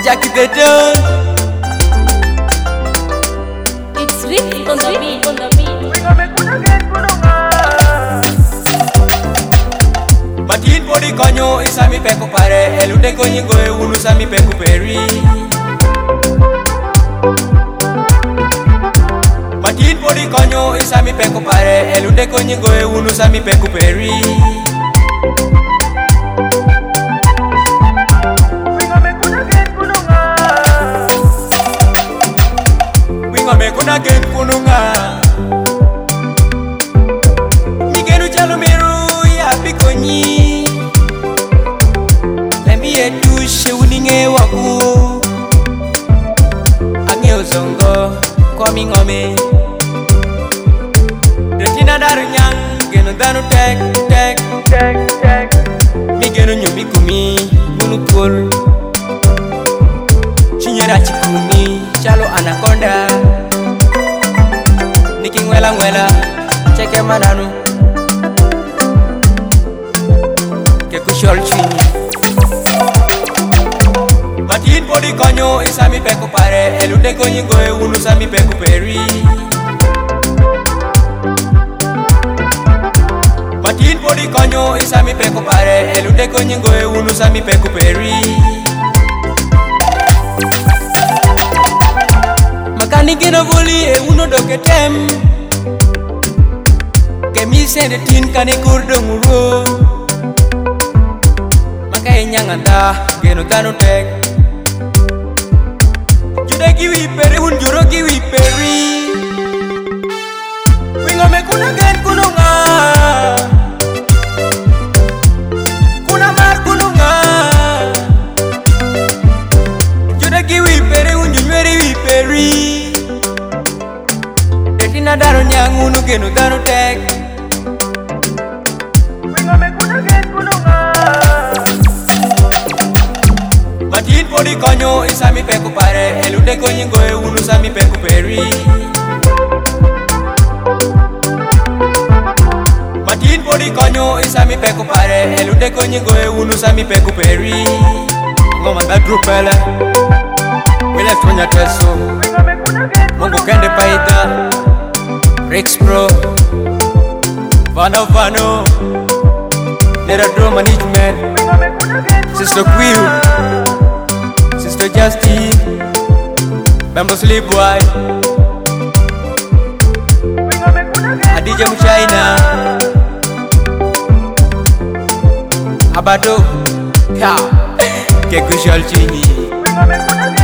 Jackie the Don. It's Rick on the beat, on the beat. Matin podi konyo isami peko pare elude konyi goe unu sami peku peri. Matin podi konyo isami peko pare elude konyi goe unu sami peku peri. Ngome kuna gen kununga Migenu chalo miru ya pikonyi Lembi edushe uninge waku Ange uzongo kwa mingome Retina daru nyang Genu danu tek tek tek tek Migenu nyumbi kumi Munu pul Chinyera chikuni Chalo anaconda Niki ngwela ngwela Cheke mananu Ke kushol chini Matin podi konyo isami peku pare Elude konyi goe unu sami peku peri. Matin podi konyo isami peku pare Elude konyi goe unu sami peku peri. Makani gina voli e uno doke tem Kemi sende tin kane kurdo nguro Maka e nyanganda geno dano tek Jude kiwi peri unjuro kiwi peri Wingo me kuna gen kununga Kuna mar kununga Jude kiwi peri unjumeri wi peri Tina daro nyang unu genu daro tek Wingome kuna gen kununga Matin podi konyo isami peku pare Elude konyi goe unu sami peku peri. Matin podi konyo isami peku pare Elude konyi goe unu sami peku peri. Ngoma da grupele Wile tunya teso Mungu kende paida Rex Pro Vano Nera Drum Management Sister Quill Sister Justy Bamboo Sleep Boy Adija Muchaina Abado Ka Ke kushal chini